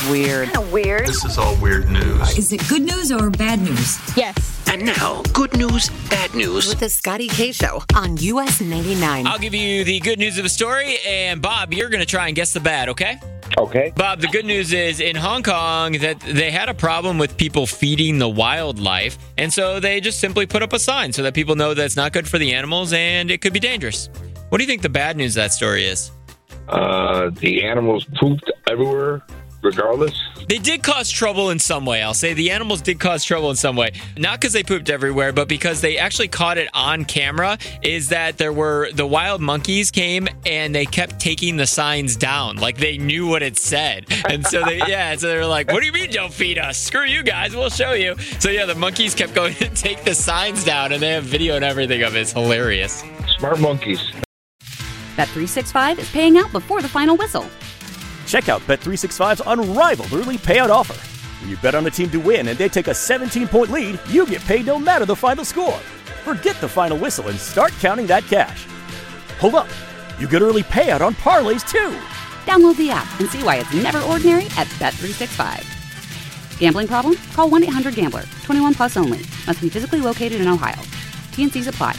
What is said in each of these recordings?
weird. Kind of weird. This is all weird news. Is it good news or bad news? Yes. And now, good news, bad news. With the Scotty K Show on US 99. I'll give you the good news of the story, and Bob, you're going to try and guess the bad, okay? Okay. Bob, the good news is in Hong Kong that they had a problem with people feeding the wildlife, and so they just simply put up a sign so that people know that it's not good for the animals and it could be dangerous. What do you think the bad news of that story is? The animals pooped everywhere, regardless. They did cause trouble in some way. I'll say the animals did cause trouble in some way. Not because they pooped everywhere, but because they actually caught it on camera. Is that there were the wild monkeys came and they kept taking the signs down. Like they knew what it said. And so they were like, what do you mean don't feed us? Screw you guys, we'll show you. So yeah, the monkeys kept going to take the signs down and they have video and everything of it. It's hilarious. Smart monkeys. Bet365 is paying out before the final whistle. Check out Bet365's unrivaled early payout offer. When you bet on a team to win and they take a 17-point lead, you get paid no matter the final score. Forget the final whistle and start counting that cash. Hold up. You get early payout on parlays, too. Download the app and see why it's never ordinary at Bet365. Gambling problem? Call 1-800-GAMBLER. 21 plus only. Must be physically located in Ohio. T&Cs apply.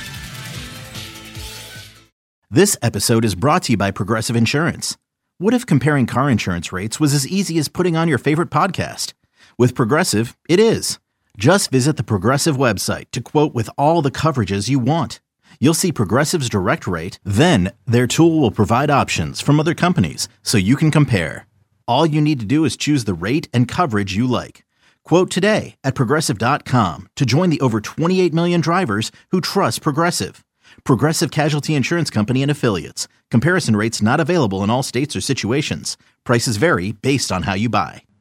This episode is brought to you by Progressive Insurance. What if comparing car insurance rates was as easy as putting on your favorite podcast? With Progressive, it is. Just visit the Progressive website to quote with all the coverages you want. You'll see Progressive's direct rate, then their tool will provide options from other companies so you can compare. All you need to do is choose the rate and coverage you like. Quote today at Progressive.com to join the over 28 million drivers who trust Progressive. Progressive Casualty Insurance Company and Affiliates. Comparison rates not available in all states or situations. Prices vary based on how you buy.